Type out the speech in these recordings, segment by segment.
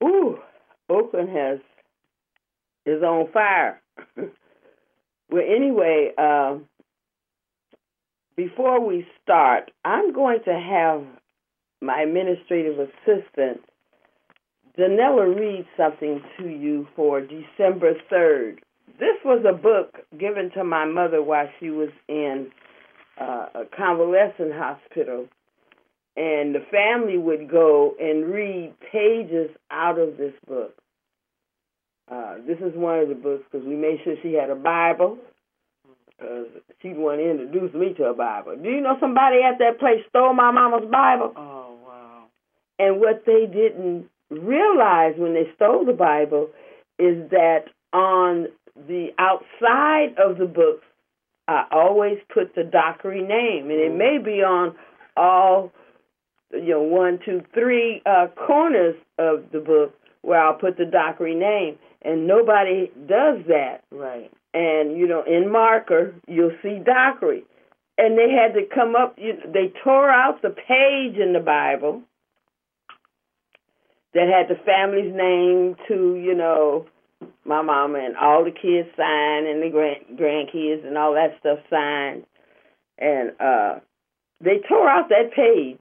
Ooh, Oakland is on fire. Well, anyway, before we start, I'm going to have my administrative assistant, Danella, read something to you for December 3rd. This was a book given to my mother while she was in a convalescent hospital, and the family would go and read pages out of this book. This is one of the books because we made sure she had a Bible, because she wanted to introduce me to a Bible. Do you know somebody at that place stole my mama's Bible? Oh, wow. And what they didn't realize when they stole the Bible is that on the outside of the books, I always put the Dockery name, and it may be on all, 1, 2, 3 corners of the book where I'll put the Dockery name, and nobody does that. Right. And, in marker, you'll see Dockery. And they had to come up, they tore out the page in the Bible that had the family's name to, my mama, and all the kids signed, and the grandkids and all that stuff signed. And they tore out that page.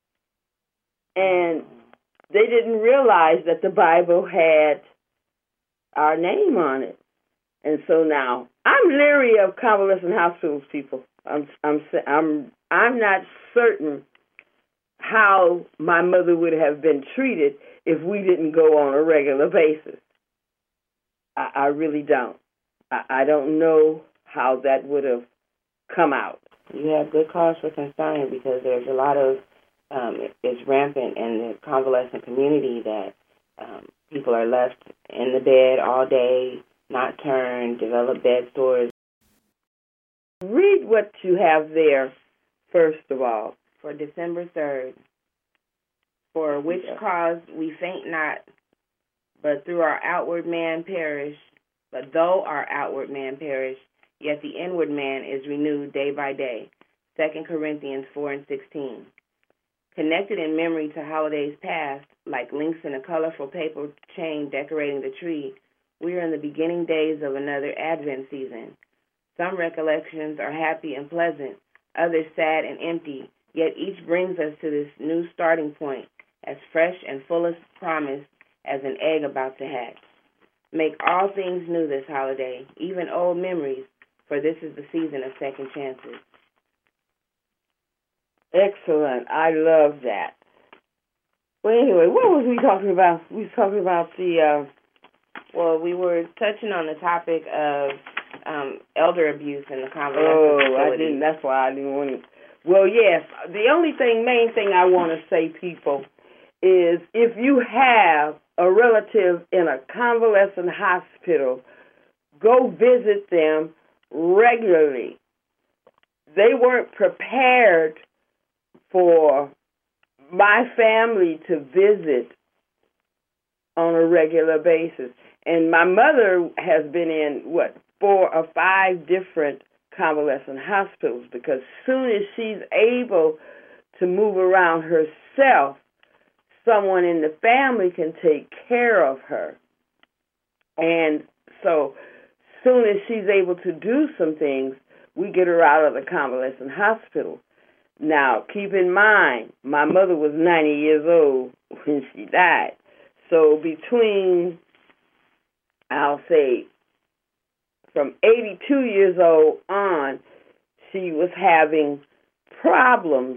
And they didn't realize that the Bible had our name on it. And so now I'm leery of convalescent hospitals, people. I'm not certain how my mother would have been treated if we didn't go on a regular basis. I really don't. I don't know how that would have come out. You have good cause for concern because there's a lot of, it's rampant in the convalescent community that people are left in the bed all day, not turned, develop bed sores. Read what you have there, first of all. For December 3rd, for which cause we faint not, but through our outward man perish. But though our outward man perish, yet the inward man is renewed day by day. 2 Corinthians 4:16. Connected in memory to holidays past, like links in a colorful paper chain decorating the tree, we are in the beginning days of another Advent season. Some recollections are happy and pleasant, others sad and empty, yet each brings us to this new starting point, as fresh and full of promise as an egg about to hatch. Make all things new this holiday, even old memories, for this is the season of second chances. Excellent. I love that. Well, anyway, what was we talking about? We was talking about the... Well, we were touching on the topic of elder abuse in the convalescent facility. I didn't. That's why I didn't want to... Well, yes. The main thing I want to say, people, is if you have a relative in a convalescent hospital, go visit them regularly. They weren't prepared for my family to visit on a regular basis. And my mother has been in, 4 or 5 different convalescent hospitals, because as soon as she's able to move around herself, someone in the family can take care of her. And so as soon as she's able to do some things, we get her out of the convalescent hospital. Now, keep in mind, my mother was 90 years old when she died. So between, I'll say, from 82 years old on, she was having problems,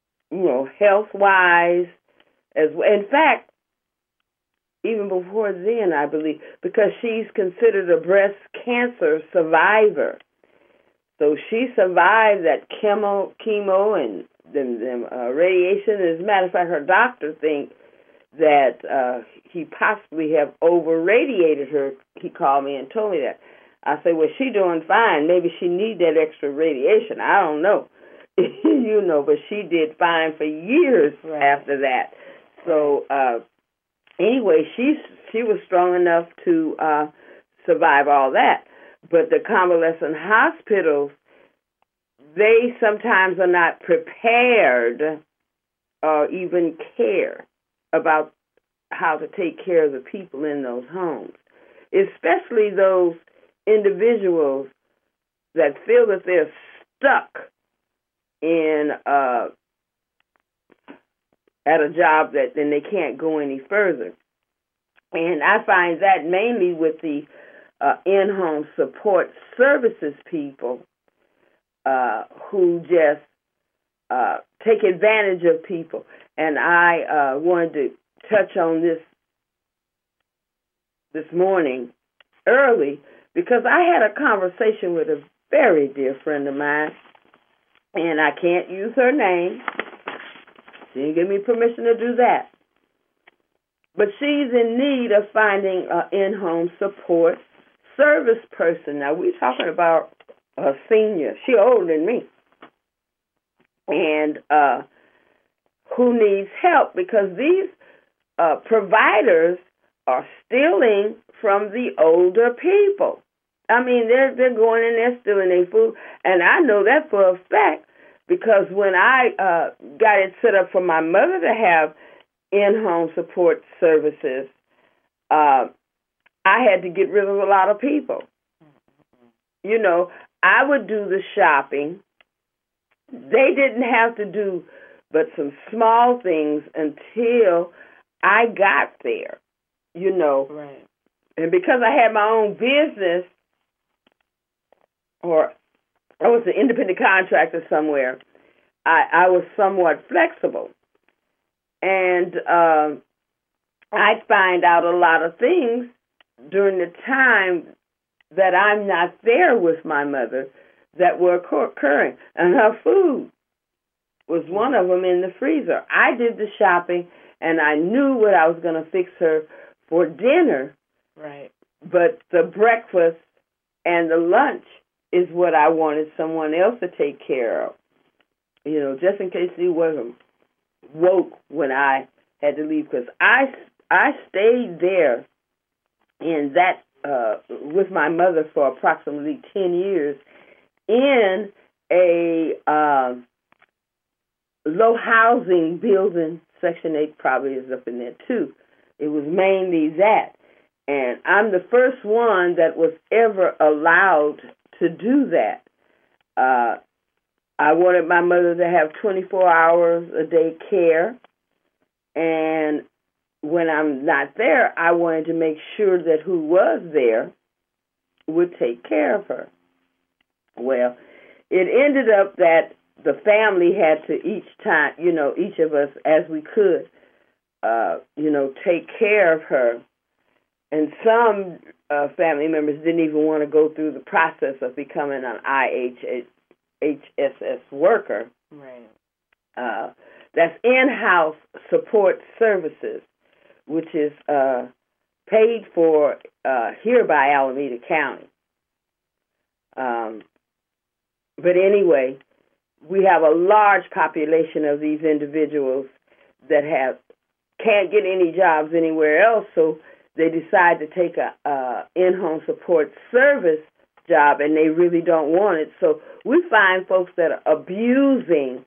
health-wise as well. In fact, even before then, I believe, because she's considered a breast cancer survivor. So she survived that chemo and radiation. As a matter of fact, her doctor thinks that he possibly have over-radiated her. He called me and told me that. I said, well, she's doing fine. Maybe she needs that extra radiation. I don't know. But she did fine for years after that. So anyway, she was strong enough to survive all that. But the convalescent hospitals, they sometimes are not prepared or even care about how to take care of the people in those homes, especially those individuals that feel that they're stuck in at a job that then they can't go any further. And I find that mainly with the in-home support services people who just take advantage of people. And I wanted to touch on this morning early because I had a conversation with a very dear friend of mine, and I can't use her name. She didn't give me permission to do that. But she's in need of finding an in-home support service person. Now, we're talking about a senior. She's older than me. And who needs help because these providers are stealing from the older people. I mean, they're going in there stealing their food, and I know that for a fact because when I got it set up for my mother to have in-home support services, I had to get rid of a lot of people. You know, I would do the shopping. They didn't have to do but some small things until I got there, you know. Right. And because I had my own business, or I was an independent contractor somewhere, I was somewhat flexible. And I find out a lot of things during the time that I'm not there with my mother that were occurring. And her food was one of them in the freezer. I did the shopping, and I knew what I was going to fix her for dinner. Right. But the breakfast and the lunch is what I wanted someone else to take care of. You know, just in case he wasn't woke when I had to leave, because I stayed there in that with my mother for approximately 10 years in a low housing building. Section 8 probably is up in there too. It was mainly that. And I'm the first one that was ever allowed to do that. I wanted my mother to have 24 hours a day care. And when I'm not there, I wanted to make sure that who was there would take care of her. Well, it ended up that the family had to each of us as we could, take care of her. And some family members didn't even want to go through the process of becoming an IHSS worker. Right. That's in-house support services, which is paid for here by Alameda County. But anyway, we have a large population of these individuals that can't get any jobs anywhere else, so they decide to take a in-home support service job, and they really don't want it. So we find folks that are abusing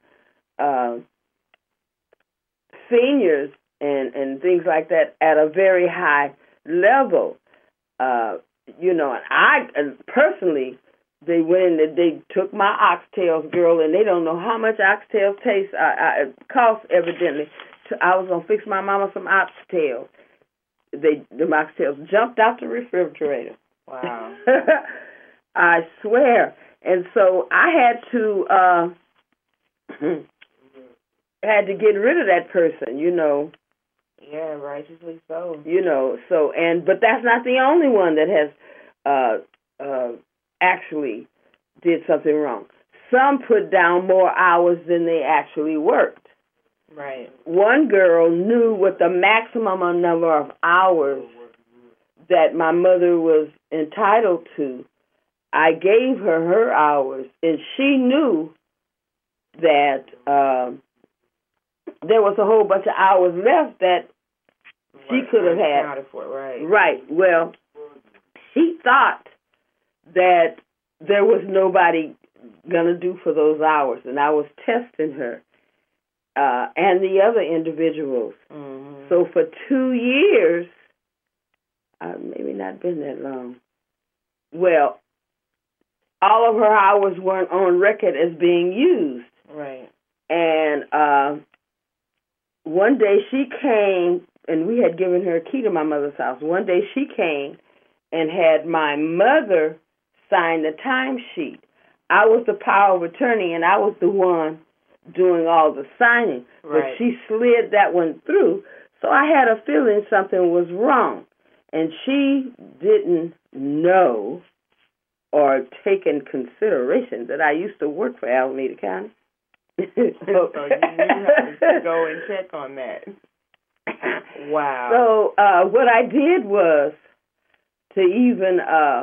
seniors and things like that at a very high level. And I personally, they went in, they took my oxtails, girl, and they don't know how much oxtails cost, evidently. I was going to fix my mama some oxtails. The oxtails jumped out the refrigerator. Wow. I swear. And so I had to get rid of that person, Yeah, righteously so. But that's not the only one that has actually did something wrong. Some put down more hours than they actually worked. Right. One girl knew what the maximum number of hours that my mother was entitled to. I gave her hours, and she knew that there was a whole bunch of hours left that she could have had. For, right. Right. Well, she thought that there was nobody going to do for those hours, and I was testing her and the other individuals. Mm-hmm. So for 2 years, maybe not been that long. Well, all of her hours weren't on record as being used. Right. And one day she came, and we had given her a key to my mother's house. One day she came and had my mother sign the timesheet. I was the power of attorney, and I was the one doing all the signing. Right. But she slid that one through, so I had a feeling something was wrong. And she didn't know or take in consideration that I used to work for Alameda County. So you have to go and check on that. Wow. So what I did was to even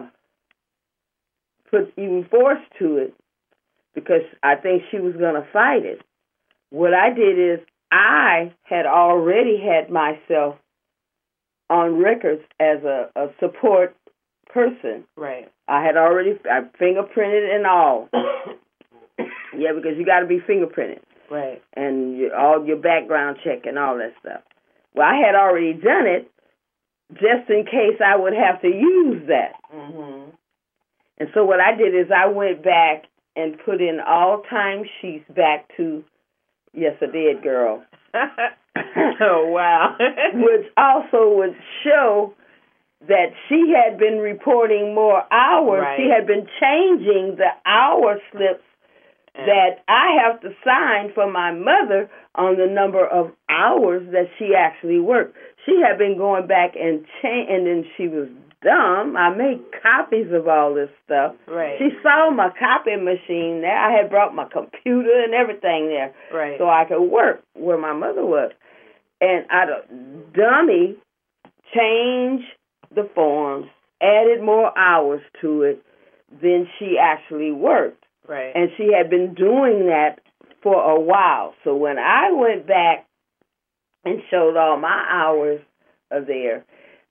put even force to it, because I think she was going to fight it. What I did is I had already had myself on records as a support person. Right. I fingerprinted and all. Yeah, because you got to be fingerprinted. Right. And all your background check and all that stuff. Well, I had already done it just in case I would have to use that. Mm-hmm. And so what I did is I went back and put in all time sheets back to, yes, I did, girl. Oh, wow. Which also would show that she had been reporting more hours. Right. She had been changing the hour slips that I have to sign for my mother on the number of hours that she actually worked. She had been going back and then she was dumb. I made copies of all this stuff. Right. She saw my copy machine there. I had brought my computer and everything there, right, so I could work where my mother was. And I, dummy, changed the forms, added more hours to it than she actually worked. Right. And she had been doing that for a while. So when I went back and showed all my hours there,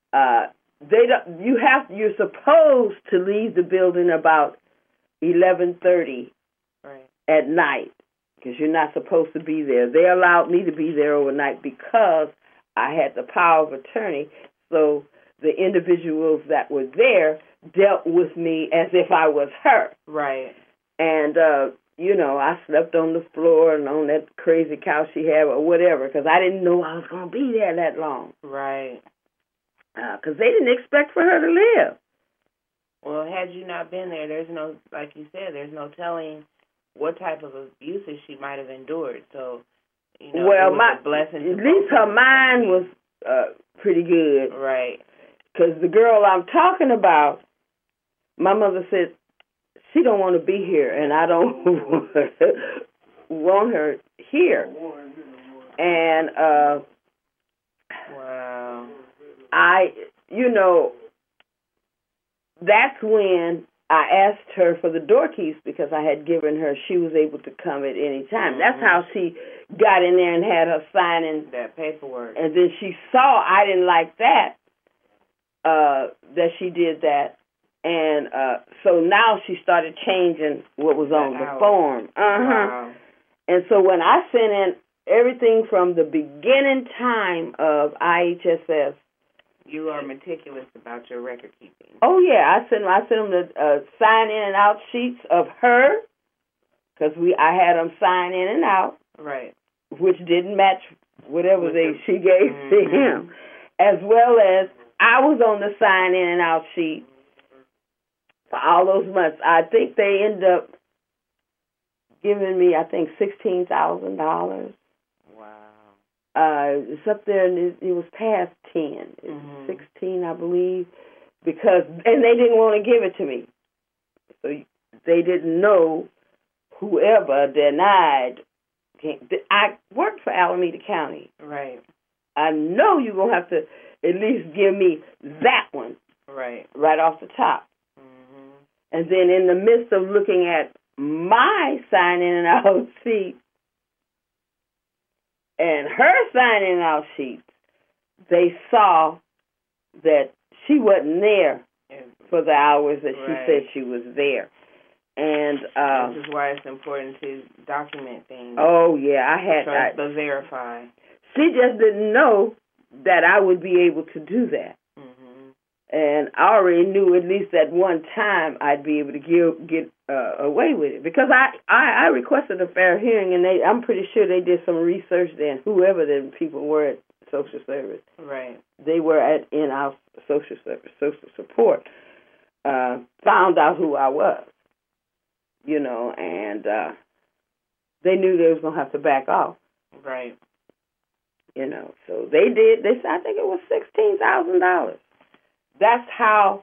you're supposed to leave the building about 11:30 at night, because you're not supposed to be there. They allowed me to be there overnight because I had the power of attorney. So the individuals that were there dealt with me as if I was her. Right. And, I slept on the floor and on that crazy couch she had or whatever, because I didn't know I was going to be there that long. Right. Because they didn't expect for her to live. Well, had you not been there, there's no, like you said, there's no telling what type of abuses she might have endured. So, well, it was a blessing. At least her mind was pretty good. Right. Because the girl I'm talking about, my mother said, she don't want to be here, and I don't want her here. And wow. That's when I asked her for the door keys, because I had given her, she was able to come at any time. Mm-hmm. That's how she got in there and had her signing that paperwork. And then she saw I didn't like that she did that. And so now she started changing what was on the form. Wow. And so when I sent in everything from the beginning time of IHSS. You are meticulous about your record keeping. Oh, yeah. I sent them the sign in and out sheets of her, because I had them sign in and out. Right. Which didn't match whatever she gave to him. As well as I was on the sign in and out sheet for all those months. I think they ended up giving me, $16,000. Wow. It's up there, and it was past 10. It's 16, I believe, and they didn't want to give it to me. So they didn't know whoever denied. I worked for Alameda County. Right. I know you're going to have to at least give me that one. Right off the top. Mm-hmm. And then in the midst of looking at my sign-in and out sheet and her sign-in and out sheet, they saw that she wasn't there for the hours that she said she was there. And this is why it's important to document things. Oh, yeah. I had to verify. She just didn't know that I would be able to do that. Mm-hmm. And I already knew at least at one time I'd be able to get away with it, because I requested a fair hearing, and I'm pretty sure they did some research then, whoever the people were at social service. Right. They were in our social service, social support, found out who I was, and they knew they was going to have to back off. Right. So they did. They said, I think it was $16,000. That's how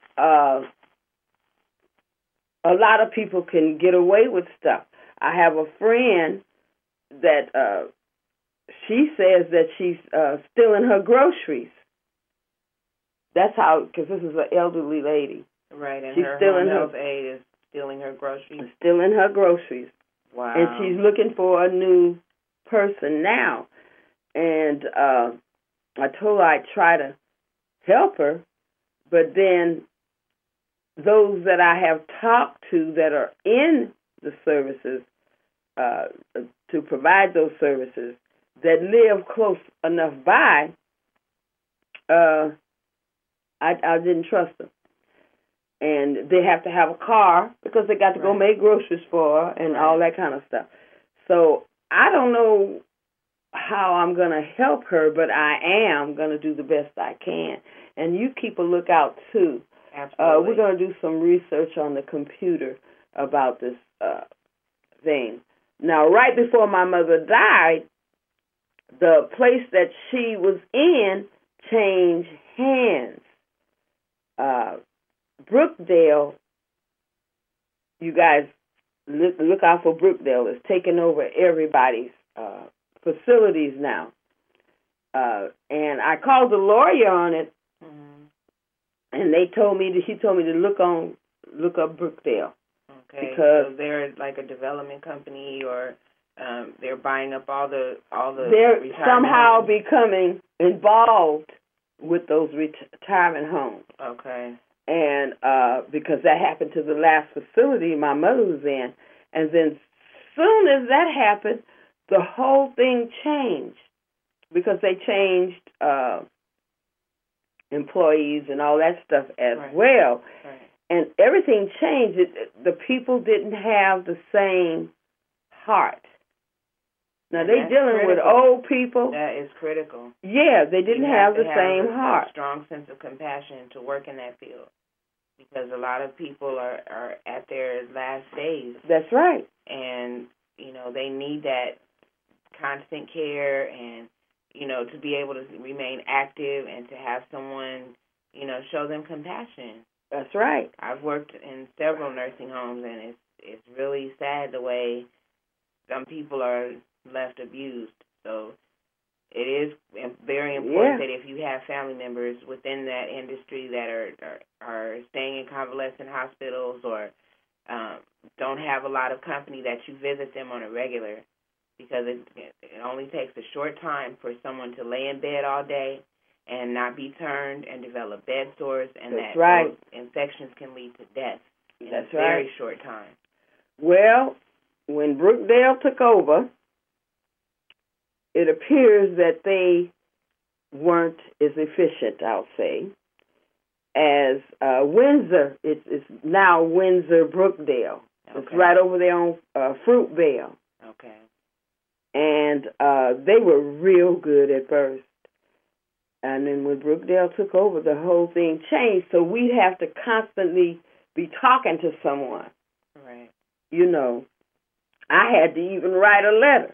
a lot of people can get away with stuff. I have a friend that she says that she's stealing her groceries. That's how, because this is an elderly lady. Right, and she's her stealing home health aide is stealing her groceries. Stealing her groceries. Wow. And she's looking for a new person now. And I told her I'd try to help her, but then those that I have talked to that are in the services to provide those services that live close enough by, I didn't trust them. And they have to have a car because they got to go make groceries for her and all that kind of stuff. So I don't know how I'm going to help her, but I am going to do the best I can. And you keep a lookout, too. Absolutely. We're going to do some research on the computer about this thing. Now, right before my mother died, the place that she was in changed hands. Brookdale, you guys look out for Brookdale. It's taking over everybody's facilities now. And I called the lawyer on it, and she told me to look up Brookdale. Okay, because so they're like a development company, or they're buying up all the they're somehow homes. Becoming involved with those retirement homes. Okay. And because that happened to the last facility my mother was in. And then soon as that happened, the whole thing changed, because they changed employees and all that stuff as well. Right. And everything changed. The people didn't have the same heart. Now, they're dealing with old people. That is critical. Yeah, they didn't have the same heart. A strong sense of compassion to work in that field, because a lot of people are at their last days. That's right. And, they need that constant care and, to be able to remain active and to have someone, show them compassion. That's right. I've worked in several nursing homes, and it's really sad the way some people are left abused. So it is very important that if you have family members within that industry that are staying in convalescent hospitals or don't have a lot of company, that you visit them on a regular, because it only takes a short time for someone to lay in bed all day and not be turned and develop bed sores, and those infections can lead to death in a very short time. Well, when Brookdale took over, it appears that they weren't as efficient, I'll say, as Windsor. It's now Windsor Brookdale. Okay. It's right over there on Fruitvale. Okay. And they were real good at first. And then when Brookdale took over, the whole thing changed. So we'd have to constantly be talking to someone. Right. I had to even write a letter.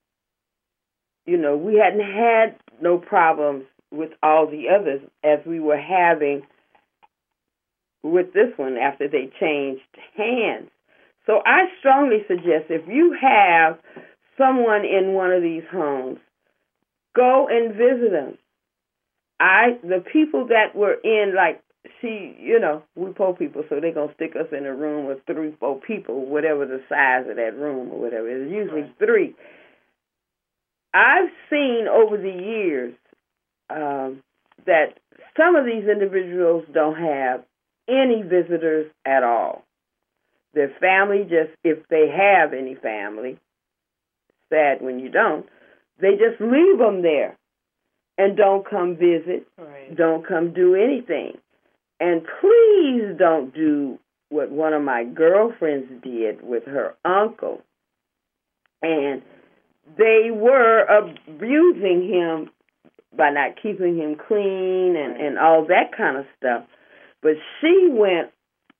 We hadn't had no problems with all the others as we were having with this one after they changed hands. So I strongly suggest, if you have someone in one of these homes, go and visit them. The people that were in, we poor people, so they're going to stick us in a room with 3-4 people, whatever the size of that room or whatever. It's usually 3. I've seen over the years that some of these individuals don't have any visitors at all. Their family if they have any family, sad when you don't, they just leave them there. and don't come visit. Right. Don't come do anything. And please don't do what one of my girlfriends did with her uncle. And they were abusing him by not keeping him clean and all that kind of stuff. But she went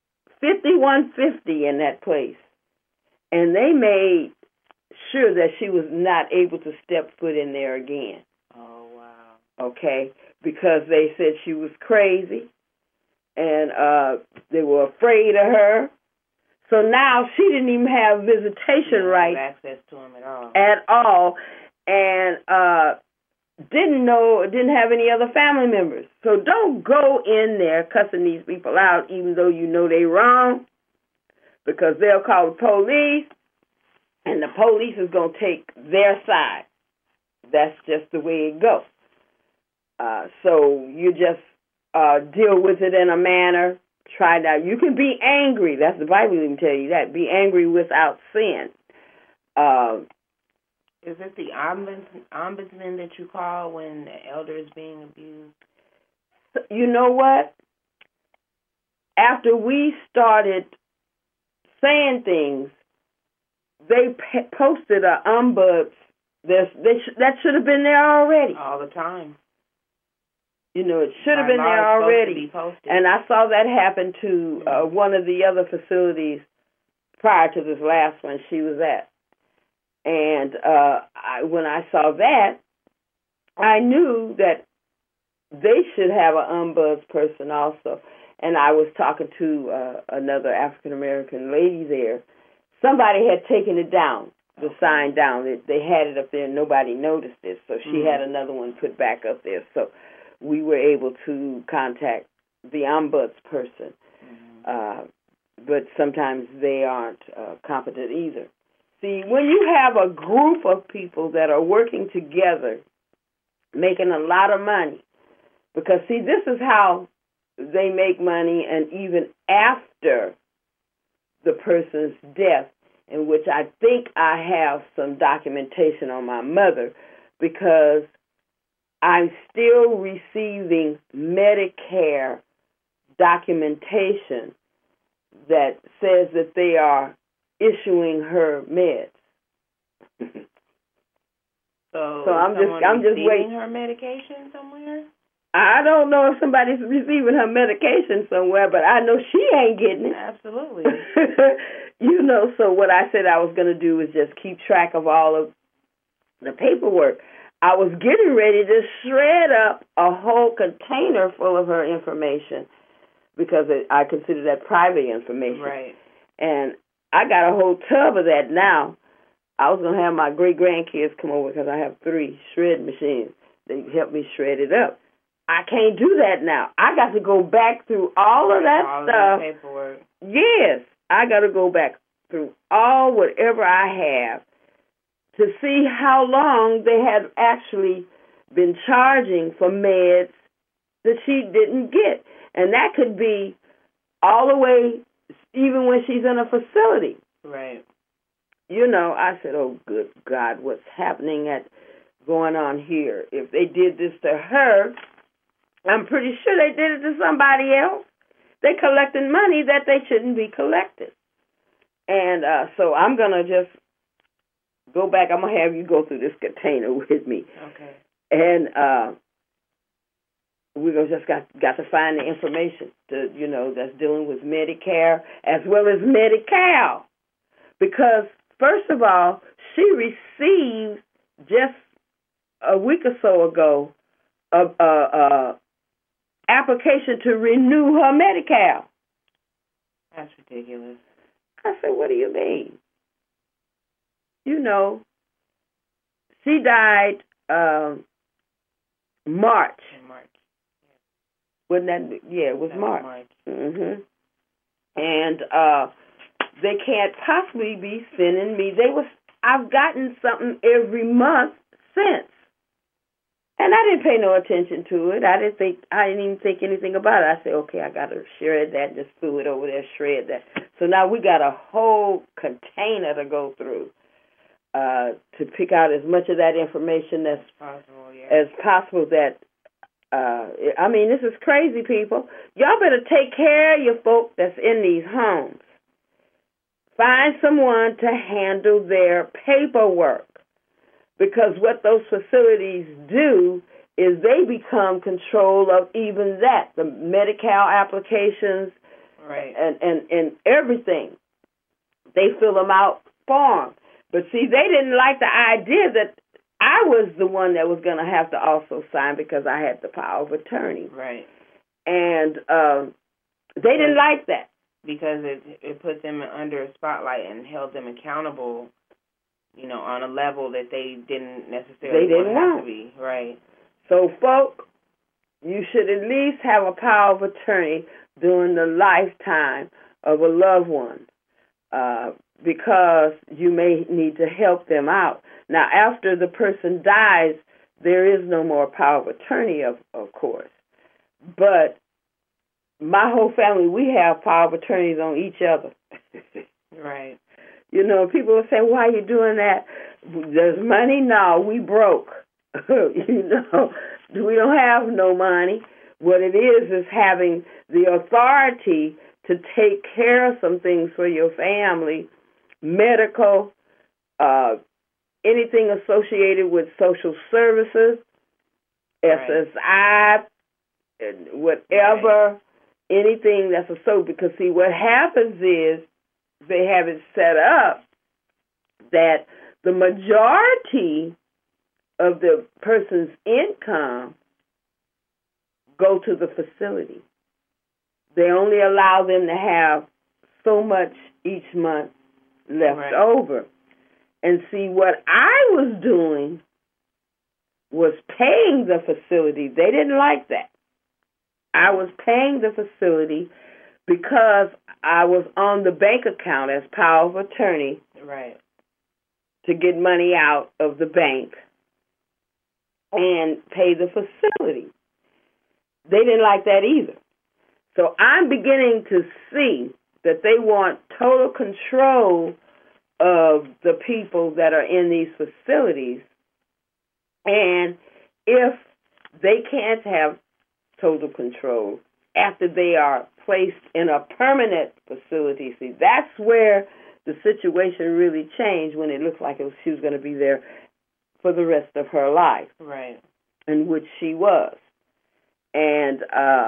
5150 in that place. And they made sure that she was not able to step foot in there again. Oh, wow. Okay? Because they said she was crazy. And they were afraid of her. So now she didn't even have visitation rights. Access to him at all. At all. And didn't have any other family members. So don't go in there cussing these people out even though you know they're wrong, because they'll call the police and the police is going to take their side. That's just the way it goes. So you just deal with it in a manner. Try that. You can be angry. That's the Bible even tell you that. Be angry without sin. Is it the ombudsman that you call when the elder is being abused? You know what? After we started saying things, they posted an ombuds. That should have been there already. All the time. You know, it should have been there already. And I saw that happen to one of the other facilities prior to this last one she was at. And when I saw that, I knew that they should have an ombuds person also. And I was talking to another African-American lady there. Somebody had taken it down, the sign down. They had it up there and nobody noticed it. So she had another one put back up there. So we were able to contact the ombuds person. But sometimes they aren't competent either. See, when you have a group of people that are working together, making a lot of money, because, see, this is how they make money, and even after the person's death, in which I think I have some documentation on my mother, because I'm still receiving Medicare documentation that says that they are issuing her meds. So I'm just waiting. Her medication somewhere? I don't know if somebody's receiving her medication somewhere, but I know she ain't getting it. Absolutely. You know, so what I said I was going to do is just keep track of all of the paperwork. I was getting ready to shred up a whole container full of her information because I consider that private information. Right. And I got a whole tub of that now. I was going to have my great-grandkids come over because I have 3 shred machines. They help me shred it up. I can't do that now. I got to go back through all of that stuff. All the paperwork. Yes. I got to go back through whatever I have to see how long they had actually been charging for meds that she didn't get. And that could be all the way, even when she's in a facility. Right. You know, I said, oh, good God, what's going on here? If they did this to her, I'm pretty sure they did it to somebody else. They're collecting money that they shouldn't be collecting. And so I'm going to just go back. I'm going to have you go through this container with me. Okay. And we're going to just got to find the information that's dealing with Medicare as well as Medi-Cal. Because, first of all, she received just a week or so ago a application to renew her Medi-Cal. That's ridiculous. I said, what do you mean? You know, she died March. In March. Wasn't that? Yeah, it was March. Mm-hmm. And they can't possibly be sending me. I've gotten something every month since. And I didn't pay no attention to it. I didn't even think anything about it. I said, okay, I got to shred that. Just threw it over there, shred that. So now we got a whole container to go through. to pick out as much of that information as possible. That I mean, this is crazy, people. Y'all better take care of your folk that's in these homes. Find someone to handle their paperwork, because what those facilities do is they become control of even that, the Medi-Cal applications, right, and everything. They fill them out for them. But see, they didn't like the idea that I was the one that was going to have to also sign because I had the power of attorney. Right. And they didn't like that. Because it put them under a spotlight and held them accountable, you know, on a level that they didn't necessarily want to be. Right. So, folk, you should at least have a power of attorney during the lifetime of a loved one, because you may need to help them out. Now, after the person dies, there is no more power of attorney, of course. But my whole family, we have power of attorneys on each other. Right. You know, people will say, why are you doing that? There's money? No, we broke. You know, we don't have no money. What it is having the authority to take care of some things for your family, medical, anything associated with social services, SSI, whatever, anything that's associated. Because, see, what happens is they have it set up that the majority of the person's income go to the facility. They only allow them to have so much each month left over. And see, what I was doing was paying the facility. They didn't like that. I was paying the facility because I was on the bank account as power of attorney to get money out of the bank and pay the facility. They didn't like that either. So I'm beginning to see that they want total control of the people that are in these facilities. And if they can't have total control after they are placed in a permanent facility, see, that's where the situation really changed, when it looked like she was going to be there for the rest of her life. Right. In which she was. And,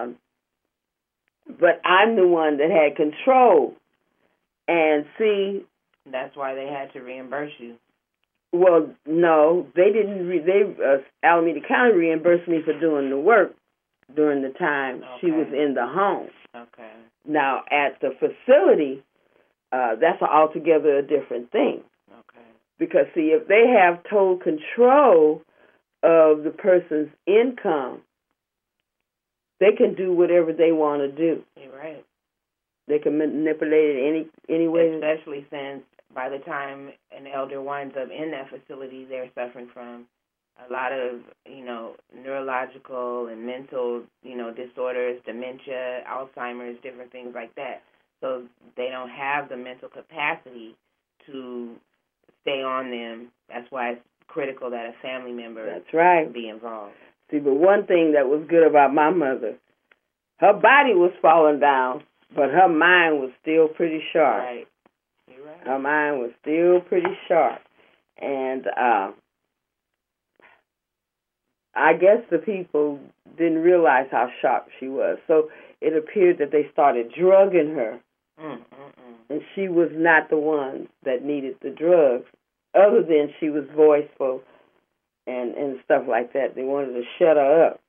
but I'm the one that had control. And see, that's why they had to reimburse you. Well, no, they didn't. Alameda County reimbursed me for doing the work during the time she was in the home. Okay. Now, at the facility, that's altogether a different thing. Okay. Because, see, if they have total control of the person's income, they can do whatever they want to do. You're right. They can manipulate it any way. Especially since by the time an elder winds up in that facility, they're suffering from a lot of, neurological and mental, disorders, dementia, Alzheimer's, different things like that. So they don't have the mental capacity to stay on them. That's why it's critical that a family member be involved. See, but one thing that was good about my mother, her body was falling down, but her mind was still pretty sharp. Right. You're right. Her mind was still pretty sharp. And I guess the people didn't realize how sharp she was. So it appeared that they started drugging her. And she was not the one that needed the drugs, other than she was voiceful and stuff like that. They wanted to shut her up,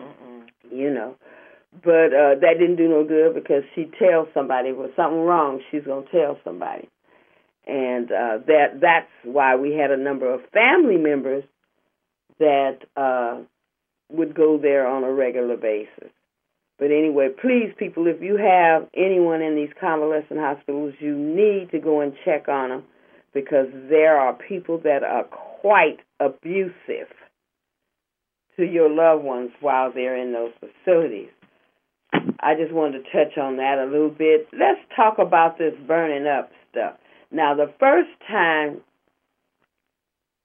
But that didn't do no good, because she'd tell somebody, if there was something wrong, she's going to tell somebody. And that's why we had a number of family members that would go there on a regular basis. But anyway, please, people, if you have anyone in these convalescent hospitals, you need to go and check on them, because there are people that are quite abusive to your loved ones while they're in those facilities. I just wanted to touch on that a little bit. Let's talk about this burning up stuff. Now, the first time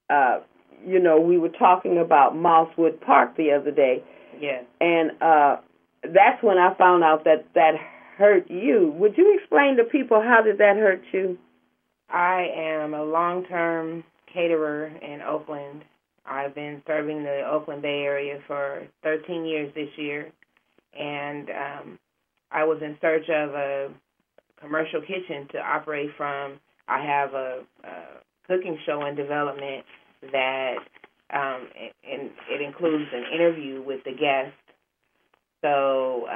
we were talking about Mosswood Park the other day. Yes. And that's when I found out that hurt you. Would you explain to people how did that hurt you? I am a long-term caterer in Oakland. I've been serving the Oakland Bay area for 13 years this year, and I was in search of a commercial kitchen to operate from. I have a cooking show in development that and it includes an interview with the guest. So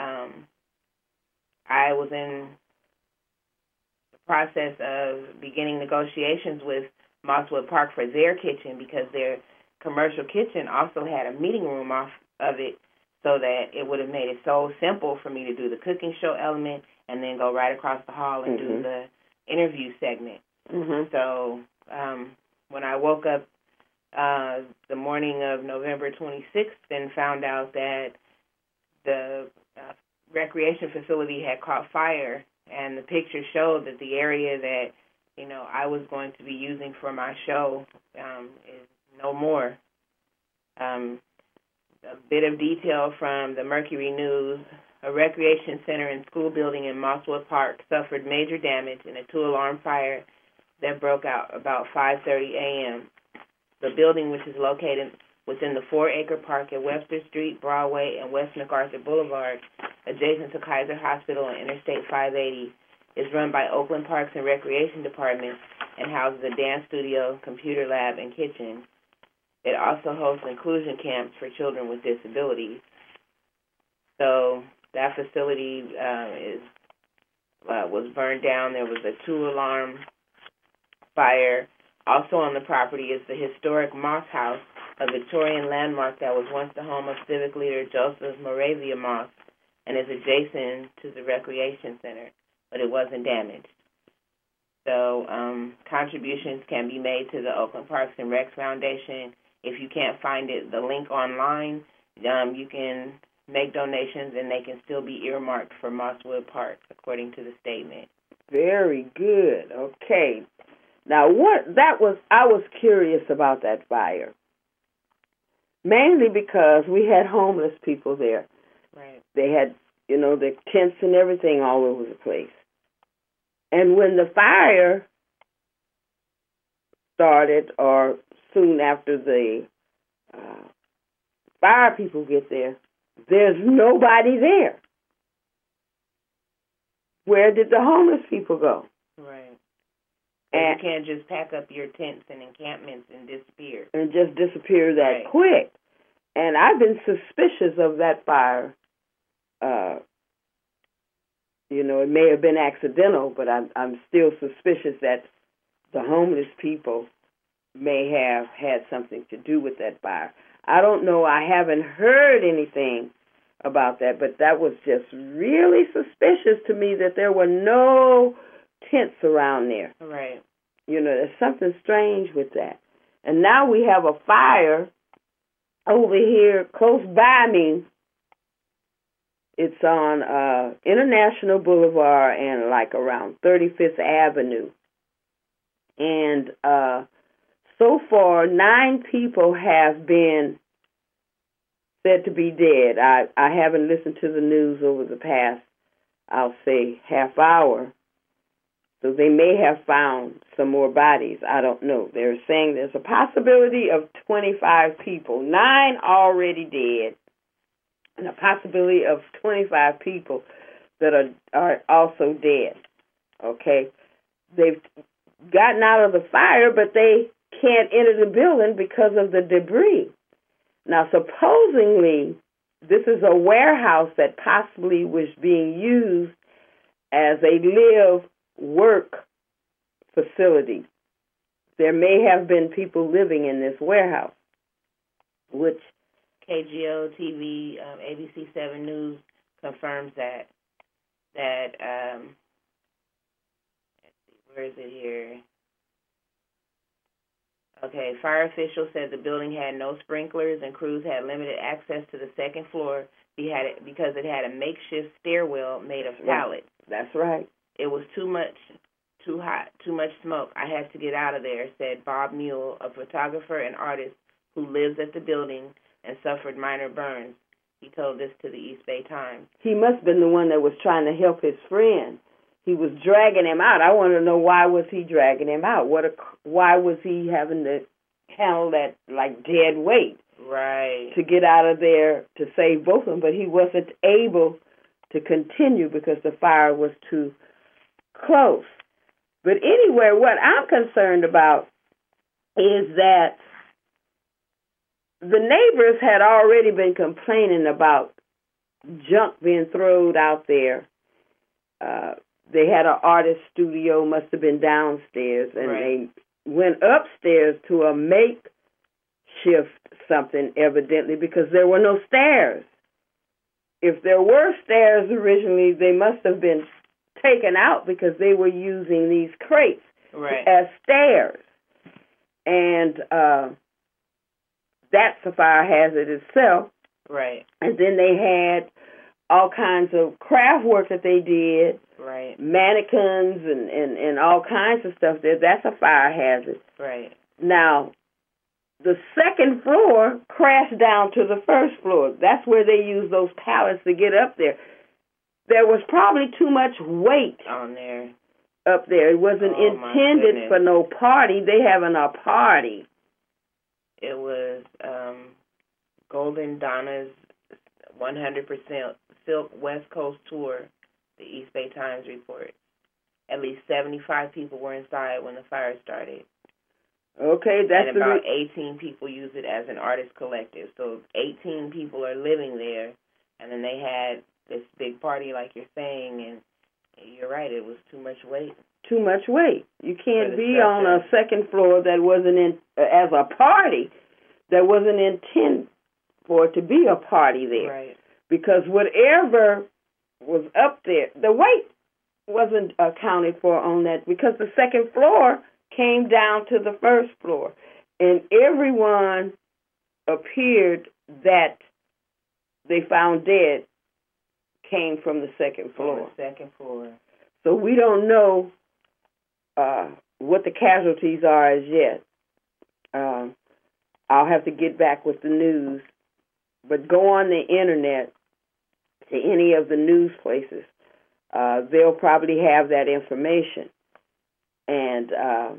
I was in the process of beginning negotiations with Mosswood Park for their kitchen because their commercial kitchen also had a meeting room off of it, so that it would have made it so simple for me to do the cooking show element and then go right across the hall and do the interview segment. So when I woke up the morning of November 26th and found out that the recreation facility had caught fire, and the picture showed that the area that I was going to be using for my show is no more. A bit of detail from the Mercury News: a recreation center and school building in Mosswood Park suffered major damage in a 2-alarm fire that broke out about 5:30 a.m. The building, which is located within the 4-acre park at Webster Street, Broadway, and West MacArthur Boulevard, adjacent to Kaiser Hospital and Interstate 580, is run by Oakland Parks and Recreation Department and houses a dance studio, computer lab, and kitchen. It also hosts inclusion camps for children with disabilities. So that facility was burned down. There was a 2-alarm fire. Also on the property is the historic Moss House, a Victorian landmark that was once the home of civic leader Joseph Moravia Moss and is adjacent to the recreation center, but it wasn't damaged. So contributions can be made to the Oakland Parks and Recs Foundation. If you can't find it, the link online, you can make donations, and they can still be earmarked for Mosswood Park, according to the statement. Very good. Okay. Now, I was curious about that fire, mainly because we had homeless people there. Right. They had, the tents and everything all over the place. And when the fire started, or soon after the fire people get there, there's nobody there. Where did the homeless people go? Right. And you can't just pack up your tents and encampments and disappear. And just disappear that quick. And I've been suspicious of that fire. It may have been accidental, but I'm still suspicious that the homeless people may have had something to do with that fire. I don't know. I haven't heard anything about that, but that was just really suspicious to me that there were no tents around there. Right. There's something strange with that. And now we have a fire over here close by me. It's on International Boulevard and like around 35th Avenue. And so far, 9 people have been said to be dead. I haven't listened to the news over the past, I'll say, half hour. So they may have found some more bodies. I don't know. They're saying there's a possibility of 25 people, 9 already dead, and a possibility of 25 people that are also dead. Okay? They've gotten out of the fire, but they can't enter the building because of the debris. Now, supposedly, this is a warehouse that possibly was being used as a live-work facility. There may have been people living in this warehouse, which KGO TV, ABC 7 News confirms that. Let's see, where is it here? Okay, fire officials said the building had no sprinklers and crews had limited access to the second floor because it had a makeshift stairwell made of pallets. That's right. It was too much too hot, too much smoke. I had to get out of there, said Bob Mule, a photographer and artist who lives at the building and suffered minor burns. He told this to the East Bay Times. He must have been the one that was trying to help his friend. He was dragging him out. I want to know, why was he dragging him out? Why was he having to handle that like dead weight? Right. To get out of there to save both of them, but he wasn't able to continue because the fire was too close. But anyway, what I'm concerned about is that the neighbors had already been complaining about junk being thrown out there. They had an artist studio, must have been downstairs, and They went upstairs to a makeshift something, evidently, because there were no stairs. If there were stairs originally, they must have been taken out because they were using these crates as stairs. And that's a fire hazard itself. Right. And then they had all kinds of craft work that they did. Right. Mannequins and all kinds of stuff there. That's a fire hazard. Right. Now, the second floor crashed down to the first floor. That's where they used those pallets to get up there. There was probably too much weight on there. Up there. It wasn't intended for no party. They having a party. It was Golden Donna's 100% Silk West Coast tour, the East Bay Times reports. At least 75 people were inside when the fire started. Okay, that's and about 18 people use it as an artist collective. So 18 people are living there, and then they had this big party, like you're saying, and you're right, it was too much weight. Too much weight. You can't be on a second floor that wasn't in as a party, that wasn't intended for it to be a party there. Right. Because whatever was up there, the weight wasn't accounted for on that, because the second floor came down to the first floor, and everyone appeared that they found dead came from the second floor. From the second floor. So we don't know what the casualties are as yet. I'll have to get back with the news, but go on the internet to any of the news places. They'll probably have that information. And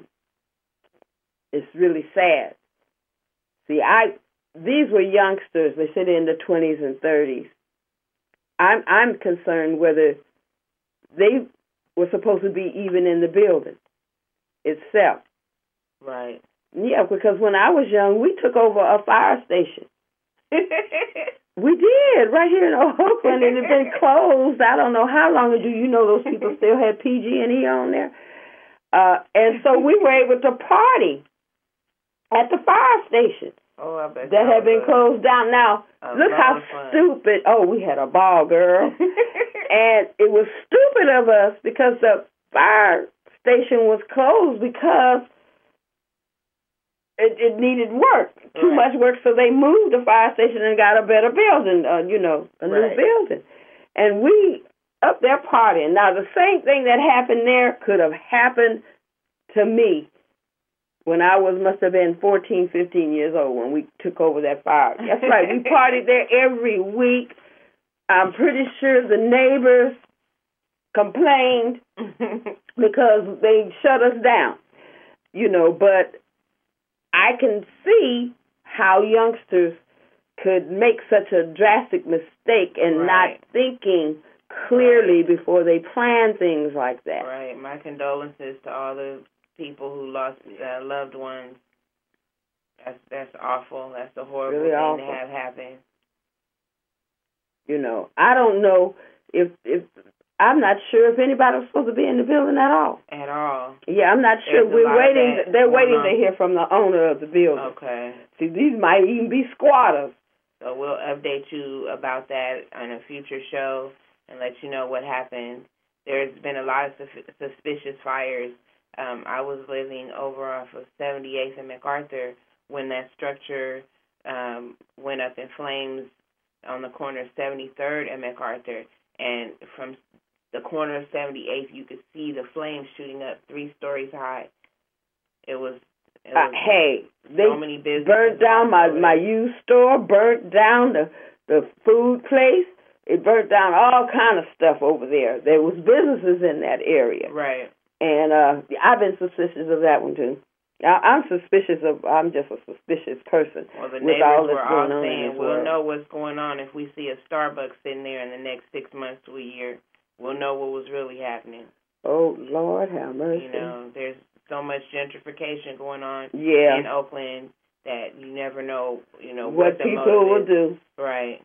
it's really sad. See, these were youngsters. They said in the 20s and 30s. I'm concerned whether they were supposed to be even in the building itself. Right. Yeah, because when I was young, we took over a fire station. We did, right here in Oakland, and it had been closed. I don't know how long. Do you know those people still had PG&E on there? And so we were able to party at the fire station. Oh, I bet that had been closed down. Now, look how stupid. Oh, we had a ball, girl. And it was stupid of us because the fire station was closed because it needed work, too much work. So they moved the fire station and got a better building, a new building. And we up there partying. Now, the same thing that happened there could have happened to me when I must have been 14, 15 years old when we took over that fire. That's right. We partied there every week. I'm pretty sure the neighbors complained because they shut us down, but I can see how youngsters could make such a drastic mistake and not thinking clearly before they plan things like that. Right. My condolences to all the people who lost loved ones. That's awful. That's a horrible really thing awful. To have happen. I don't know if I'm not sure if anybody was supposed to be in the building at all. At all. Yeah, I'm not sure. We're waiting. They're waiting to hear from the owner of the building. Okay. See, these might even be squatters. So we'll update you about that on a future show and let you know what happened. There's been a lot of suspicious fires. I was living over off of 78th and MacArthur when that structure went up in flames on the corner of 73rd and MacArthur. And from the corner of 78th, you could see the flames shooting up 3 stories high. It was hey, they so many businesses burnt down my used store, burnt down the food place. It burnt down all kind of stuff over there. There was businesses in that area. Right. And I've been suspicious of that one, too. I'm just a suspicious person. Well, the with neighbors all that's were all going on saying, in this we'll world. know what's going on if we see a Starbucks sitting there in the next 6 months to a year. We'll know what was really happening. Oh, Lord, have mercy. You know, there's so much gentrification going on in Oakland that you never know, what the people will do. Right.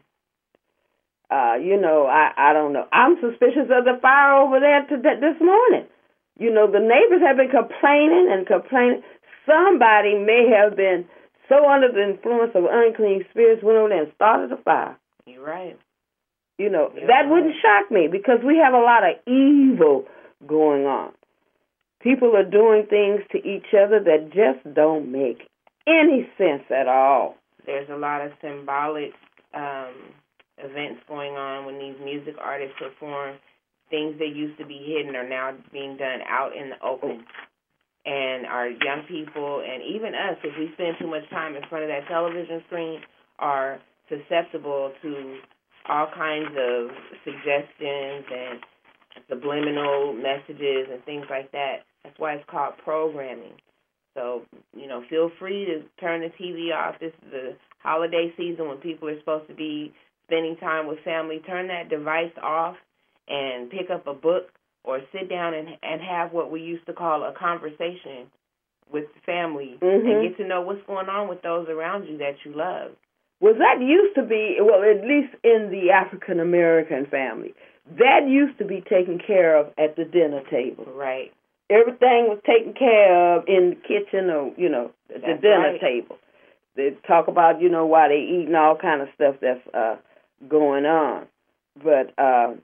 I don't know. I'm suspicious of the fire over there this morning. The neighbors have been complaining. Somebody may have been so under the influence of unclean spirits, went over there and started a fire. You're right. That wouldn't shock me because we have a lot of evil going on. People are doing things to each other that just don't make any sense at all. There's a lot of symbolic events going on when these music artists perform. Things that used to be hidden are now being done out in the open. And our young people, and even us, if we spend too much time in front of that television screen, are susceptible to all kinds of suggestions and subliminal messages and things like that. That's why it's called programming. So, feel free to turn the TV off. This is the holiday season when people are supposed to be spending time with family. Turn that device off and pick up a book or sit down and have what we used to call a conversation with family and get to know what's going on with those around you that you love. Well, that used to be, at least in the African American family, that used to be taken care of at the dinner table. Right. Everything was taken care of in the kitchen or, at the dinner table. They talk about, why they eating all kind of stuff that's going on. But a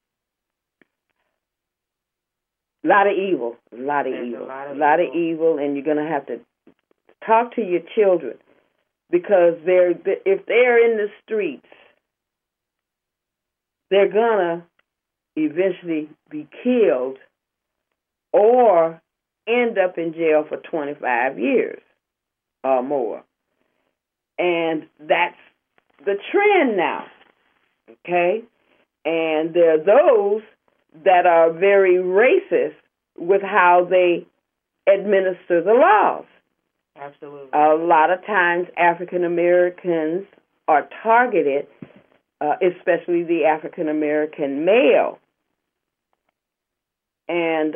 lot of evil, a lot of evil, and you're going to have to talk to your children because if they're in the streets, they're going to eventually be killed or end up in jail for 25 years or more. And that's the trend now, okay? And there are those that are very racist with how they administer the laws. Absolutely. A lot of times African Americans are targeted, especially the African American male. And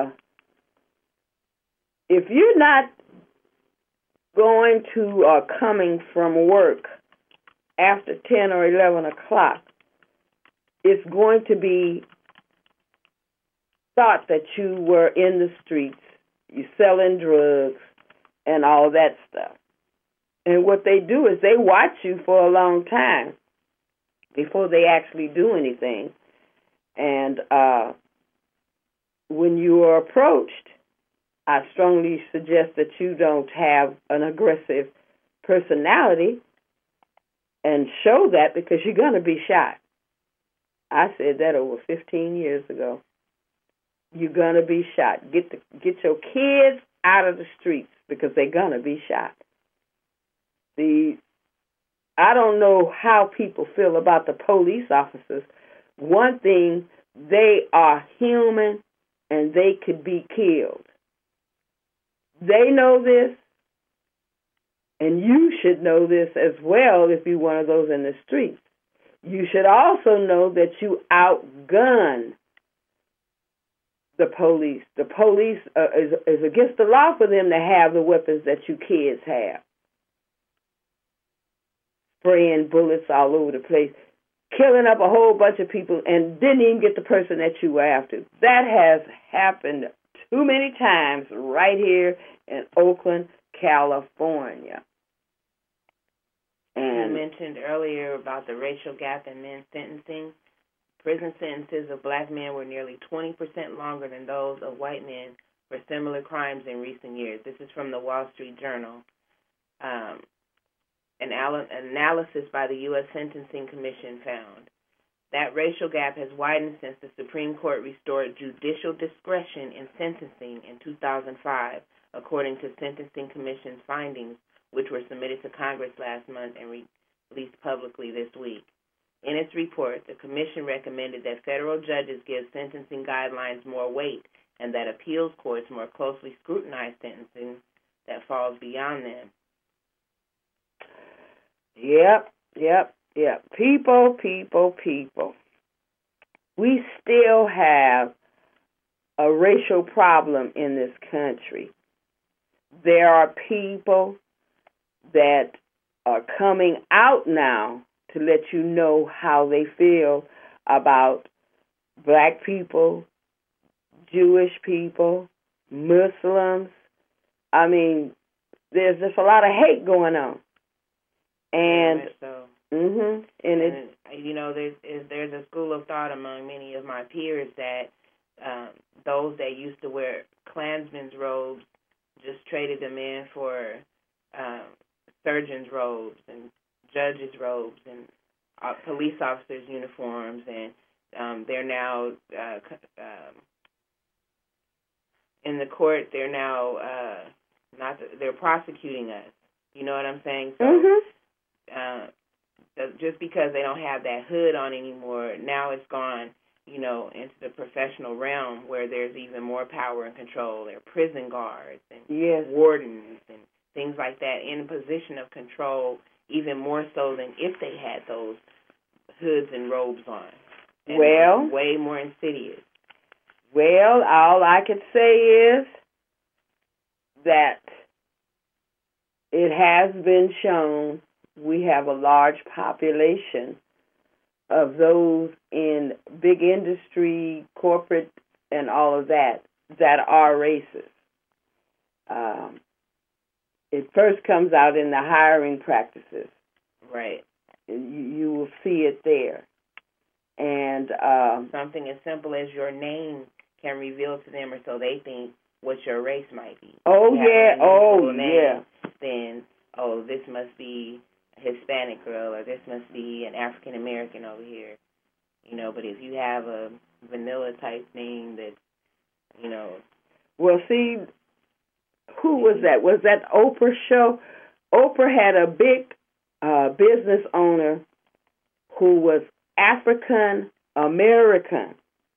if you're not going to or coming from work after 10 or 11 o'clock, it's going to be thought that you were in the streets, you selling drugs and all that stuff. And what they do is they watch you for a long time before they actually do anything. And when you are approached, I strongly suggest that you don't have an aggressive personality and show that because you're going to be shot. I said that over 15 years ago. You're going to be shot. Get your kids out of the streets because they're going to be shot. I don't know how people feel about the police officers. One thing, they are human and they could be killed. They know this, and you should know this as well if you're one of those in the streets. You should also know that you outgun the police. The police is against the law for them to have the weapons that you kids have. Spraying bullets all over the place, killing up a whole bunch of people, and didn't even get the person that you were after. That has happened too many times right here in Oakland, California. And you mentioned earlier about the racial gap in men's sentencing. Prison sentences of black men were nearly 20% longer than those of white men for similar crimes in recent years. This is from the Wall Street Journal. An analysis by the U.S. Sentencing Commission found That racial gap has widened since the Supreme Court restored judicial discretion in sentencing in 2005, according to Sentencing Commission's findings, which were submitted to Congress last month and released publicly this week. In its report, the Commission recommended that federal judges give sentencing guidelines more weight and that appeals courts more closely scrutinize sentencing that falls beyond them. Yep. People. We still have a racial problem in this country. There are people that are coming out now to let you know how they feel about black people, Jewish people, Muslims. I mean, there's just a lot of hate going on. And and you know, there's a school of thought among many of my peers that those that used to wear Klansmen's robes just traded them in for surgeons' robes and judges' robes and police officers' uniforms, and they're now in the court. They're now they're prosecuting us. You know what I'm saying? So. Just because they don't have that hood on anymore, now it's gone, you know, into the professional realm where there's even more power and control. There are prison guards and wardens and things like that in a position of control, even more so than if they had those hoods and robes on. And it's way more insidious. Well, all I can say is that it has been shown we have a large population of those in big industry, corporate, and all of that are racist. It first comes out in the hiring practices. Right. You will see it there. And something as simple as your name can reveal to them, or so they think, what your race might be. Then, this must be Hispanic girl, or this must be an African American over here, you know. But if you have a vanilla type name that, you know. Well, see, who was that? Was that Oprah show? Oprah had a big business owner who was African American,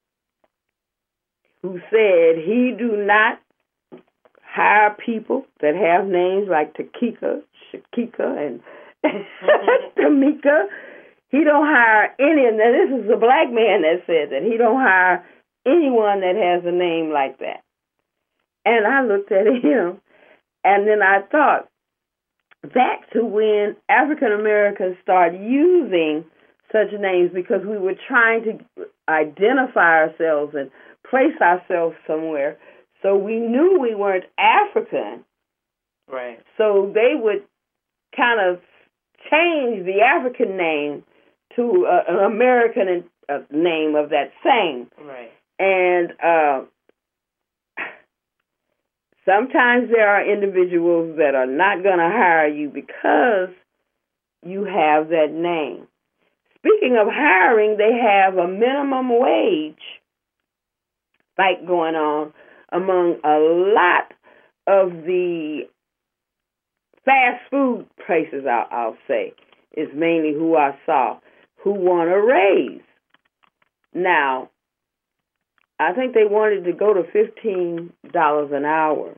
who said he do not hire people that have names like Takika, Shakika, and Tamika. He don't hire any of them. This is a black man that said that. He don't hire anyone that has a name like that. And I looked at him, and then I thought back to when African Americans started using such names because we were trying to identify ourselves and place ourselves somewhere. So we knew we weren't African. Right. So they would kind of change the African name to an American name of that same. Right. And sometimes there are individuals that are not going to hire you because you have that name. Speaking of hiring, they have a minimum wage fight going on among a lot of the fast food places, I'll say, is mainly who I saw, who want a raise. Now, I think they wanted to go to $15 an hour.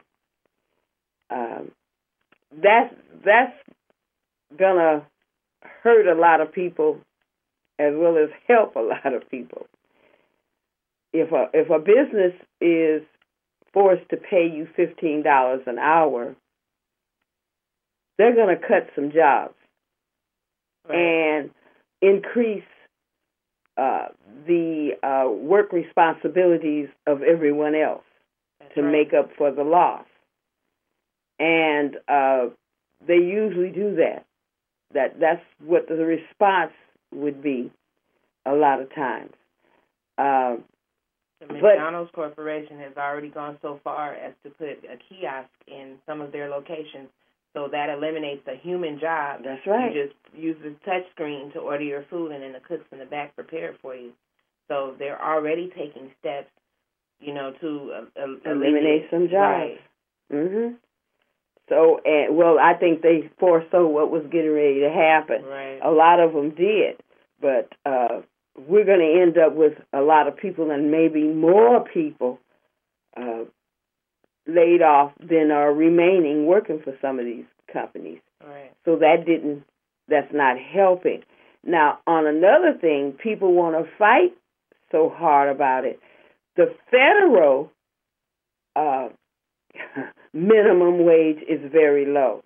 That's gonna hurt a lot of people as well as help a lot of people. If a business is forced to pay you $15 an hour, they're going to cut some jobs and increase the work responsibilities of everyone else to make up for the loss. And they usually do that. That's what the response would be a lot of times. The McDonald's Corporation has already gone so far as to put a kiosk in some of their locations So that eliminates the human job. That's right. You just use the touch screen to order your food, and then the cooks in the back prepare it for you. So they're already taking steps, to eliminate some jobs. Right. Mhm. So, I think they foresaw what was getting ready to happen. Right. A lot of them did, but we're going to end up with a lot of people, and maybe more people laid off than are remaining working for some of these companies. Right. So that's not helping. Now, on another thing, people want to fight so hard about it. The federal minimum wage is very low.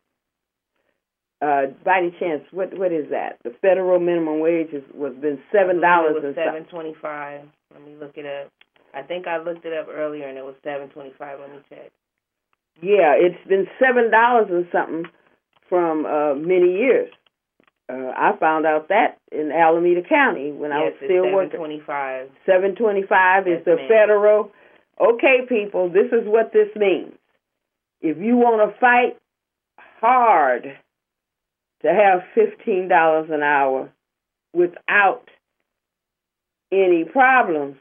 By any chance, what is that? The federal minimum wage was been $7 and $7.25. Let me look it up. I think I looked it up earlier and it was $7.25. Let me check. Yeah, it's been $7 and something from many years. I found out that in Alameda County when I was still working. $7.25. $7.25 is the federal. Okay, people, this is what this means. If you want to fight hard to have $15 an hour without any problems,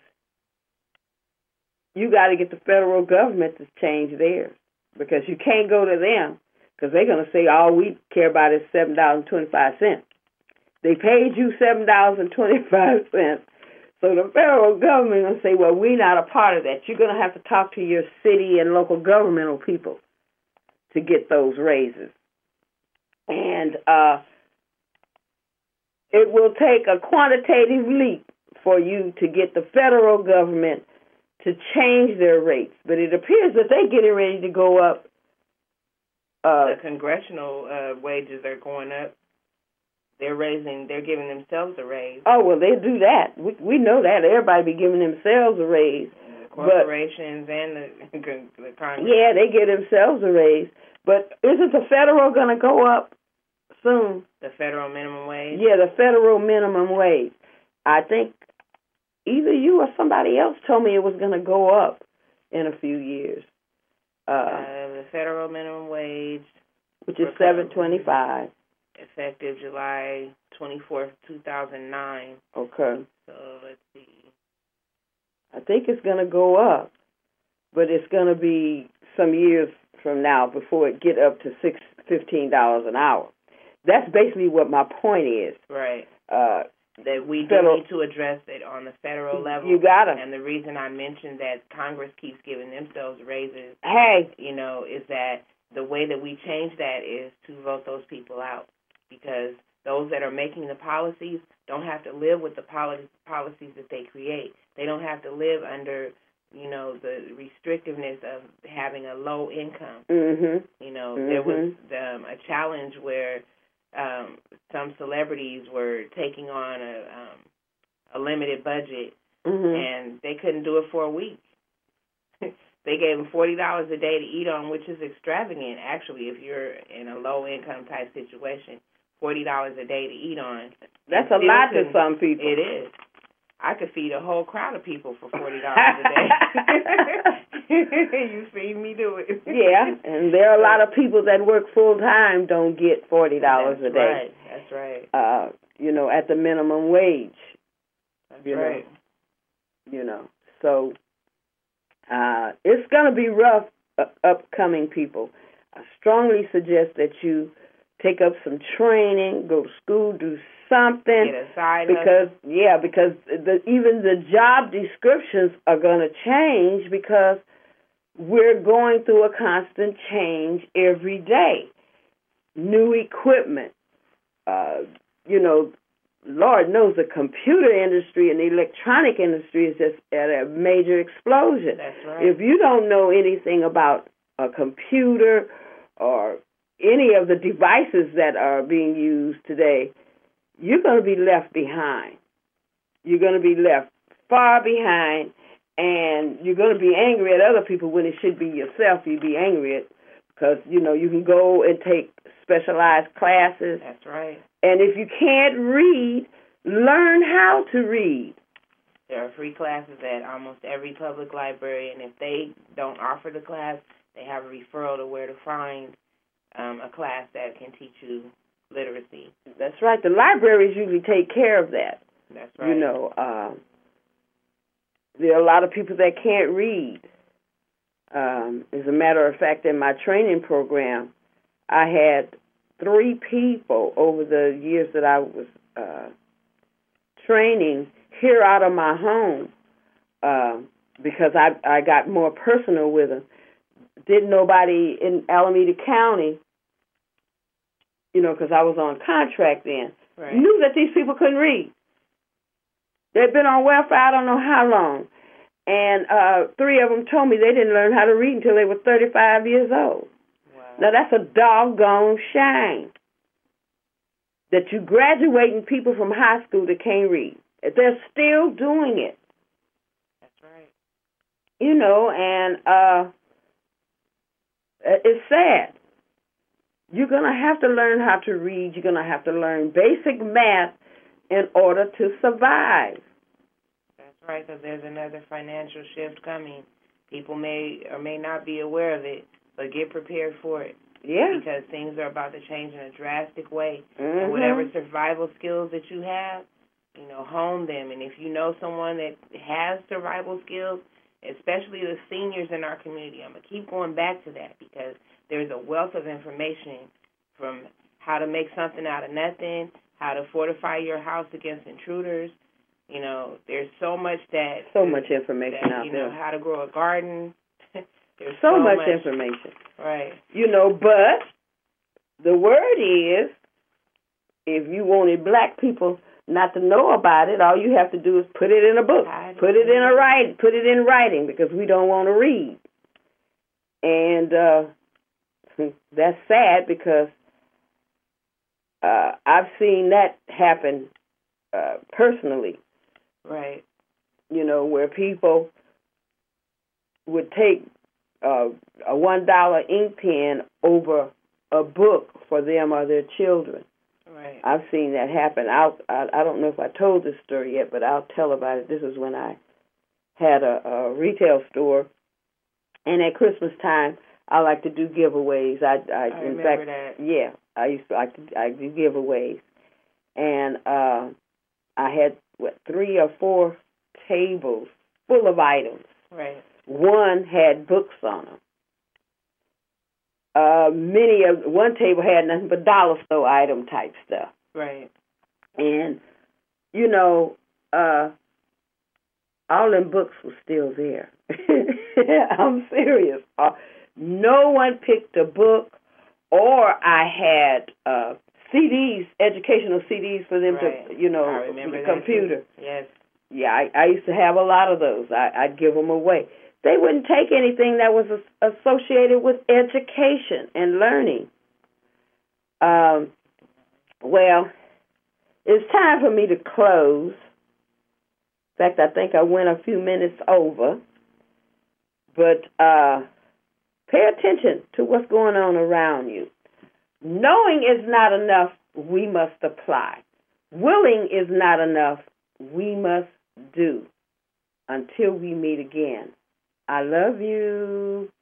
you got to get the federal government to change theirs, because you can't go to them, because they're going to say all we care about is $7.25. They paid you $7.25. So the federal government will say, well, we're not a part of that. You're going to have to talk to your city and local governmental people to get those raises. And it will take a quantitative leap for you to get the federal government to change their rates. But it appears that they're getting ready to go up. The congressional wages are going up. They're giving themselves a raise. Oh, well, they do that. We know that. Everybody be giving themselves a raise. The corporations and the Congress. Yeah, they give themselves a raise. But isn't the federal going to go up soon? The federal minimum wage? Yeah, the federal minimum wage. I think either you or somebody else told me it was going to go up in a few years. The federal minimum wage, which is $7.25. Effective July 24th, 2009. Okay. So let's see. I think it's going to go up, but it's going to be some years from now before it get up to $15 an hour. That's basically what my point is. Right. That we do need to address it on the federal level. You got it. And the reason I mentioned that Congress keeps giving themselves raises, is that the way that we change that is to vote those people out. Because those that are making the policies don't have to live with the policies that they create. They don't have to live under, the restrictiveness of having a low income. Mm-hmm. There was a challenge where some celebrities were taking on a limited budget, and they couldn't do it for a week. They gave them $40 a day to eat on, which is extravagant, actually, if you're in a low-income type situation. $40 a day to eat on. That's a lot to some people. It is. I could feed a whole crowd of people for $40 a day. You seen me do it. Yeah, and there are a lot of people that work full-time don't get $40 a day. That's right. At the minimum wage. That's right. So it's going to be rough, upcoming people. I strongly suggest that you take up some training, go to school, do something. Get a side because even the job descriptions are going to change, because we're going through a constant change every day. New equipment. Lord knows the computer industry and the electronic industry is just at a major explosion. That's right. If you don't know anything about a computer or any of the devices that are being used today, you're going to be left behind. You're going to be left far behind, and you're going to be angry at other people when it should be yourself you'd be angry at, because, you can go and take specialized classes. That's right. And if you can't read, learn how to read. There are free classes at almost every public library, and if they don't offer the class, they have a referral to where to find a class that can teach you literacy. That's right. The libraries usually take care of that. That's right. You know, there are a lot of people that can't read. As a matter of fact, in my training program, I had 3 people over the years that I was training here out of my home because I got more personal with them. Didn't nobody in Alameda County, you know, because I was on contract then, right. knew that these people couldn't read. They'd been on welfare I don't know how long. And 3 of them told me they didn't learn how to read until they were 35 years old. Wow. Now, that's a doggone shame that you graduating people from high school that can't read. They're still doing it. That's right. You know, and it's sad. You're going to have to learn how to read. You're going to have to learn basic math in order to survive. That's right, because there's another financial shift coming. People may or may not be aware of it, but get prepared for it. Yeah. Because things are about to change in a drastic way. Mm-hmm. And whatever survival skills that you have, you know, hone them. And if you know someone that has survival skills, especially the seniors in our community, I'm going to keep going back to that because there's a wealth of information from how to make something out of nothing, how to fortify your house against intruders. You know, there's so much that... So much information that, out you know, there. how to grow a garden. There's so much information. Right. You know, but the word is, if you wanted black people not to know about it, all you have to do is put it in a book. Put it in writing because we don't want to read. And that's sad because I've seen that happen personally. Right. You know, where people would take a $1 ink pen over a book for them or their children. Right. I've seen that happen. I don't know if I told this story yet, but I'll tell about it. This is when I had a retail store, and at Christmas time, I like to do giveaways. I in remember fact, that. Yeah, I do giveaways, and I had 3 or 4 tables full of items. Right. One had books on them. One table had nothing but dollar store item type stuff. Right. And, you know, all them books were still there. I'm serious. No one picked a book, or I had CDs, educational CDs for them to, you know, the computer. Too. Yes. Yeah, I used to have a lot of those. I'd give them away. They wouldn't take anything that was associated with education and learning. Well, it's time for me to close. In fact, I think I went a few minutes over. But pay attention to what's going on around you. Knowing is not enough. We must apply. Willing is not enough. We must do. Until we meet again. I love you.